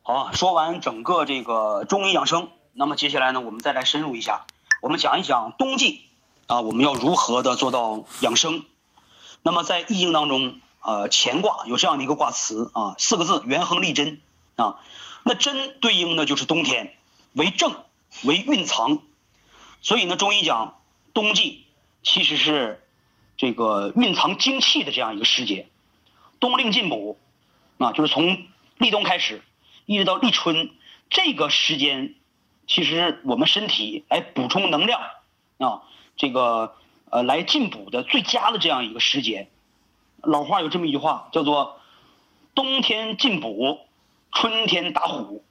好啊，说完整个这个中医养生，那么接下来呢，我们再来深入一下，我们讲一讲冬季啊，我们要如何的做到养生。那么在易经当中，乾卦有这样的一个卦辞啊，四个字：元亨利贞啊。那贞对应的就是冬天，为正，为蕴藏。所以呢，中医讲冬季其实是这个蕴藏精气的这样一个时节。冬令进补啊，就是从立冬开始，一直到立春这个时间，其实我们身体来补充能量啊，这个来进补的最佳的这样一个时节。老话有这么一句话，叫做冬天进补，春天打虎。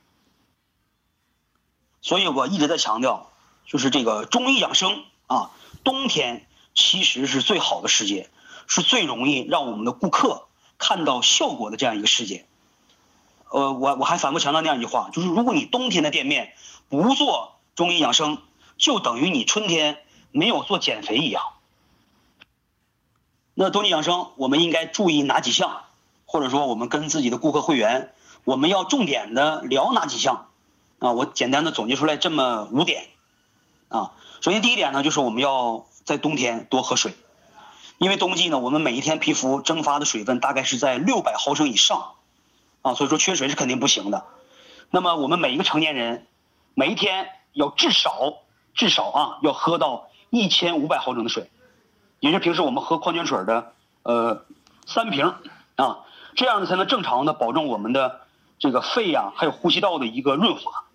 所以我一直在强调，就是这个中医养生啊，冬天其实是最好的时节，是最容易让我们的顾客看到效果的这样一个时节。我还反复强调那样一句话，就是如果你冬天的店面不做中医养生，就等于你春天没有做减肥一样。那冬季养生我们应该注意哪几项，或者说我们跟自己的顾客会员，我们要重点的聊哪几项啊？我简单的总结出来这么5点啊。首先第一点呢，就是我们要在冬天多喝水，因为冬季呢，我们每一天皮肤蒸发的水分大概是在600毫升以上啊，所以说缺水是肯定不行的。那么我们每一个成年人每一天要至少要喝到1500毫升的水，也就是平时我们喝矿泉水的3瓶啊，这样呢才能正常的保证我们的这个肺啊还有呼吸道的一个润滑。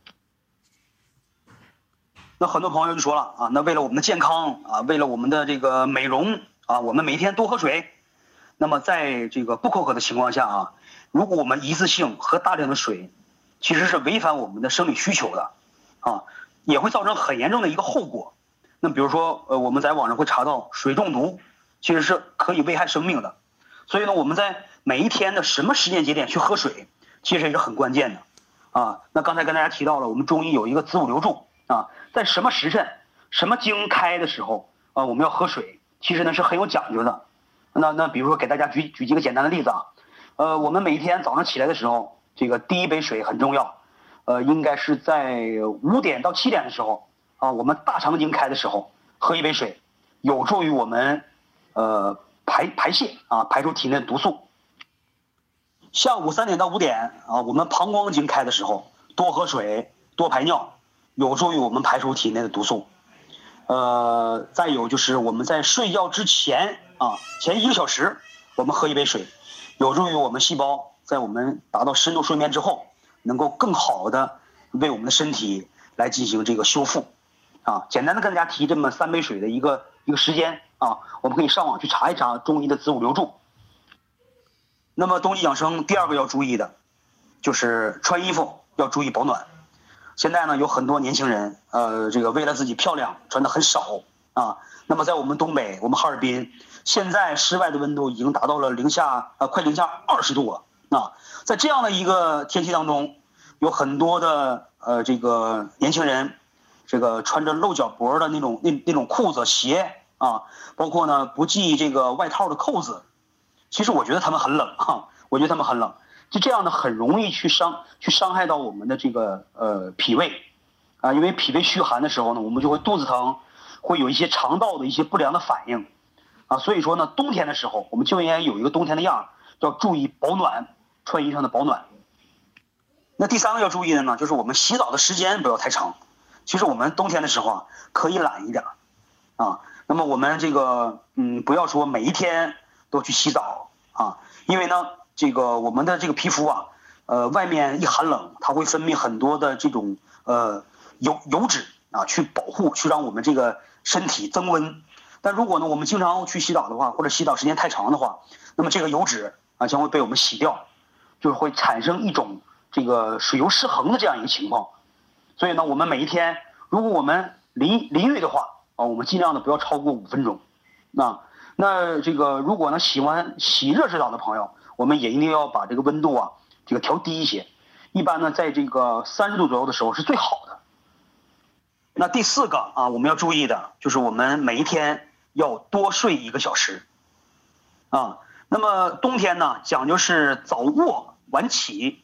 那很多朋友就说了啊，那为了我们的健康啊，为了我们的这个美容啊，我们每天多喝水。那么在这个不口渴的情况下啊，如果我们一次性喝大量的水，其实是违反我们的生理需求的啊，也会造成很严重的一个后果。那比如说我们在网上会查到水中毒，其实是可以危害生命的。所以呢，我们在每一天的什么时间节点去喝水，其实也是很关键的啊。那刚才跟大家提到了，我们中医有一个子午流注啊，在什么时辰、什么经开的时候啊，我们要喝水，其实呢是很有讲究的。那比如说给大家举几个简单的例子啊，我们每一天早上起来的时候，这个第一杯水很重要，应该是在5点到7点的时候啊，我们大肠经开的时候喝一杯水，有助于我们排泄啊，排出体内的毒素。下午3点到5点啊，我们膀胱经开的时候多喝水多排尿，有助于我们排出体内的毒素。再有就是我们在睡觉之前啊，前1个小时我们喝一杯水，有助于我们细胞在我们达到深度睡眠之后，能够更好的为我们的身体来进行这个修复啊。简单的跟大家提这么3杯水的一个时间啊，我们可以上网去查一查中医的子午流注。那么冬季养生第2个要注意的就是穿衣服要注意保暖。现在呢有很多年轻人这个为了自己漂亮穿的很少啊。那么在我们东北，我们哈尔滨现在室外的温度已经达到了快零下20度了啊。在这样的一个天气当中，有很多的这个年轻人这个穿着露脚脖的那种裤子鞋啊，包括呢不系这个外套的扣子，其实我觉得他们很冷啊，我觉得他们很冷，就这样呢很容易去伤害到我们的这个脾胃啊，因为脾胃虚寒的时候呢，我们就会肚子疼，会有一些肠道的一些不良的反应啊。所以说呢，冬天的时候我们就应该有一个冬天的样，要注意保暖，穿衣上的保暖。那第3个要注意的呢，就是我们洗澡的时间不要太长。其实我们冬天的时候啊，可以懒一点啊。那么我们这个不要说每一天都去洗澡啊，因为呢这个我们的这个皮肤啊，外面一寒冷，它会分泌很多的这种油脂啊，去保护，去让我们这个身体增温。但如果呢我们经常去洗澡的话，或者洗澡时间太长的话，那么这个油脂啊将会被我们洗掉，就是会产生一种这个水油失衡的这样一个情况。所以呢，我们每一天如果我们淋浴的话啊，我们尽量的不要超过5分钟。那这个如果呢喜欢洗热水澡的朋友，我们也一定要把这个温度啊这个调低一些，一般呢在这个30度左右的时候是最好的。那第4个啊我们要注意的就是我们每一天要多睡1个小时啊。那么冬天呢讲究是早卧晚起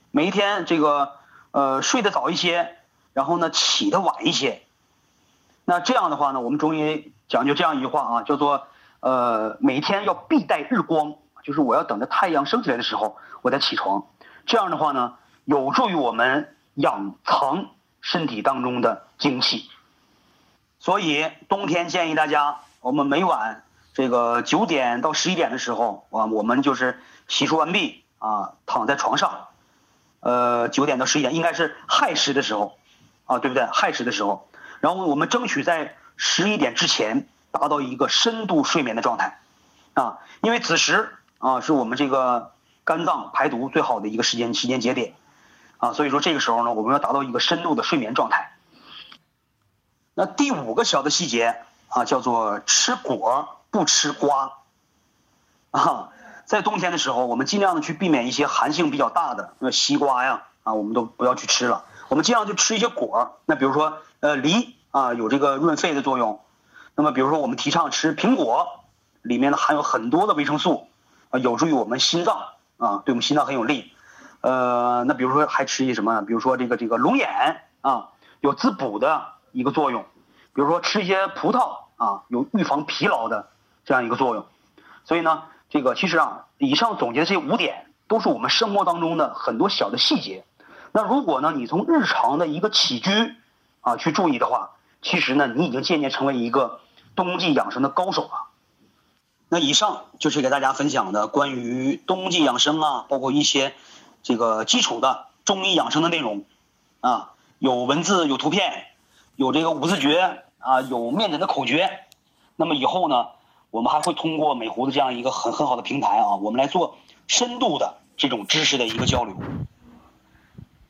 每一天这个睡得早一些，然后呢起得晚一些。那这样的话呢，我们中医讲究这样一句话啊，叫做每天要必待日光，就是我要等着太阳升起来的时候我再起床。这样的话呢，有助于我们养藏身体当中的精气。所以冬天建议大家，我们每晚这个9点到11点的时候啊，我们就是洗漱完毕啊，躺在床上。9点到11点应该是亥时的时候啊，对不对？亥时的时候，然后我们争取在11点之前达到一个深度睡眠的状态啊，因为此时啊是我们这个肝脏排毒最好的一个时间节点啊，所以说这个时候呢，我们要达到一个深度的睡眠状态。那第5个小的细节啊，叫做吃果不吃瓜啊。在冬天的时候，我们尽量的去避免一些寒性比较大的，西瓜呀啊，我们都不要去吃了。我们尽量去吃一些果，那比如说梨啊，有这个润肺的作用。那么比如说我们提倡吃苹果，里面呢含有很多的维生素啊，有助于我们心脏啊，对我们心脏很有利。那比如说还吃一些什么呢？比如说这个龙眼啊，有滋补的一个作用。比如说吃一些葡萄啊，有预防疲劳的这样一个作用。所以呢，这个其实啊，以上总结的这5点都是我们生活当中的很多小的细节。那如果呢，你从日常的一个起居啊去注意的话，其实呢，你已经渐渐成为一个冬季养生的高手了。那以上就是给大家分享的关于冬季养生啊，包括一些这个基础的中医养生的内容啊，有文字，有图片，有这个5字诀啊，有面诊的口诀。那么以后呢，我们还会通过美湖的这样一个很好的平台啊，我们来做深度的这种知识的一个交流。